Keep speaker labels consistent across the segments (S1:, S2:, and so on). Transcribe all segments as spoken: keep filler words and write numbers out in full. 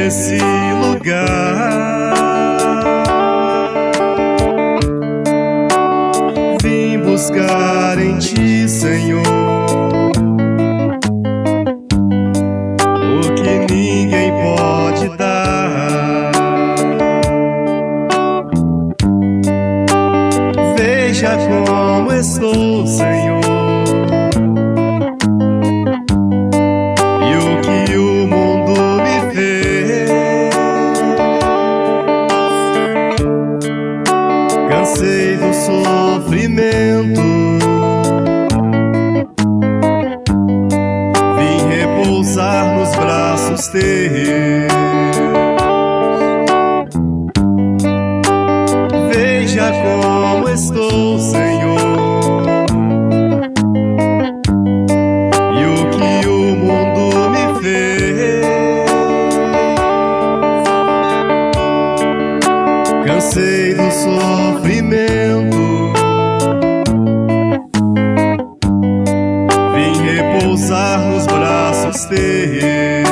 S1: nesse lugar. Vim buscar em Ti, Senhor, o que ninguém pode dar. Veja como estou, Senhor, e o que o mundo me fez. Cansei do sofrimento, vim repousar nos braços Teus. Veja como estou, Senhor, e o que o mundo me fez. Cansei do sofrimento, vim repousar nos braços Teus.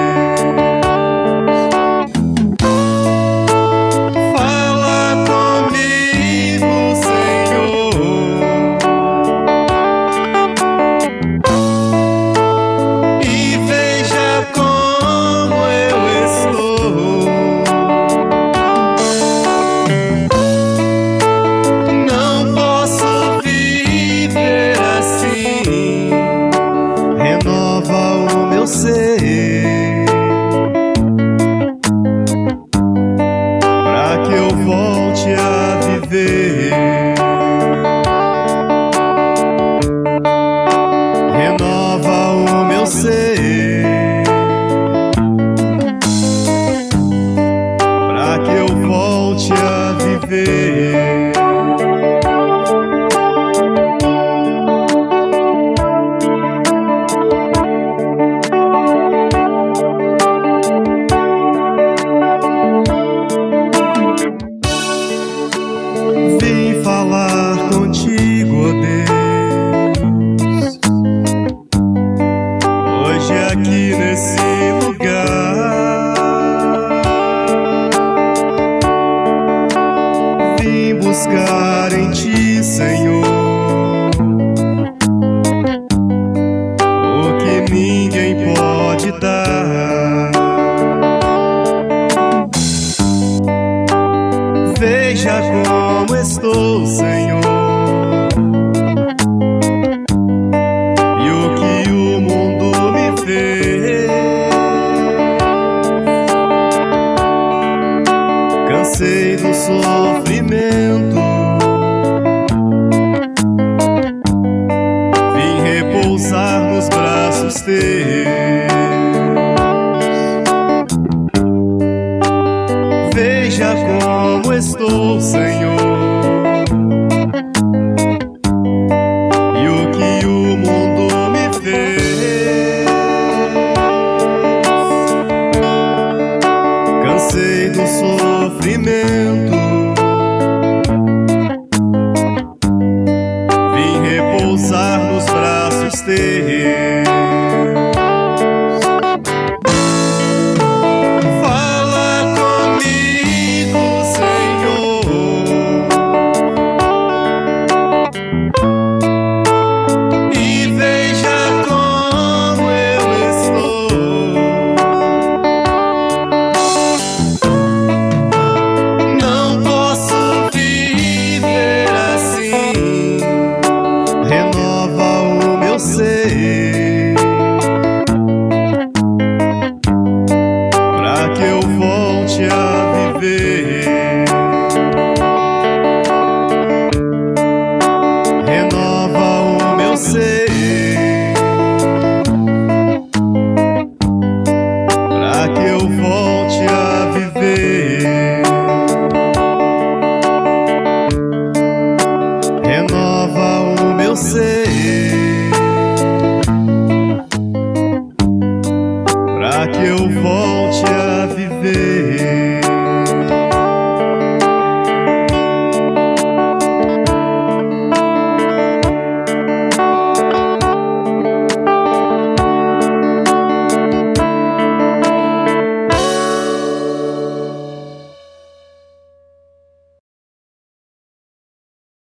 S1: Ser, pra que eu volte a viver. Renova o meu ser, pra que eu volte a viver. Vim falar contigo, ó Deus, hoje aqui nesse lugar. Vim buscar em Ti, Senhor, o que ninguém pode dar. Veja como estou, Senhor, e o que o mundo me fez. Cansei do sofrimento, vim repousar nos braços Teus. Veja como estou, Senhor, e o que o mundo me fez. Cansei do sofrimento, vim repousar nos braços Teus. Renova o meu ser,